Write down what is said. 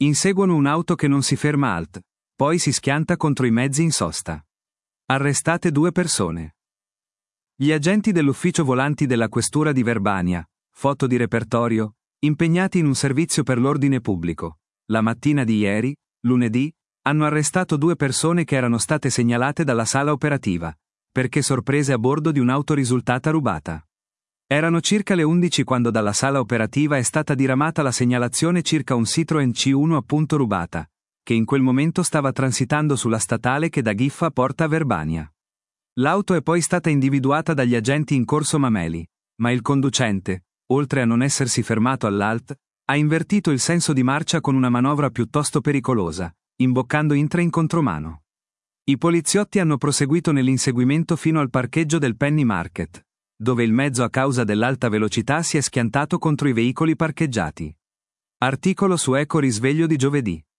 Inseguono un'auto che non si ferma alt, poi si schianta contro i mezzi in sosta. Arrestate 2 persone. Gli agenti dell'ufficio volanti della questura di Verbania, foto di repertorio, impegnati in un servizio per l'ordine pubblico, la mattina di ieri, lunedì, hanno arrestato 2 persone che erano state segnalate dalla sala operativa, perché sorprese a bordo di un'auto risultata rubata. Erano circa le 11 quando dalla sala operativa è stata diramata la segnalazione circa un Citroen C1 appunto rubata, che in quel momento stava transitando sulla statale che da Giffa porta a Verbania. L'auto è poi stata individuata dagli agenti in corso Mameli, ma il conducente, oltre a non essersi fermato all'alt, ha invertito il senso di marcia con una manovra piuttosto pericolosa, imboccando Intra in contromano. I poliziotti hanno proseguito nell'inseguimento fino al parcheggio del Penny Market, dove il mezzo a causa dell'alta velocità si è schiantato contro i veicoli parcheggiati. Articolo su Eco Risveglio di giovedì.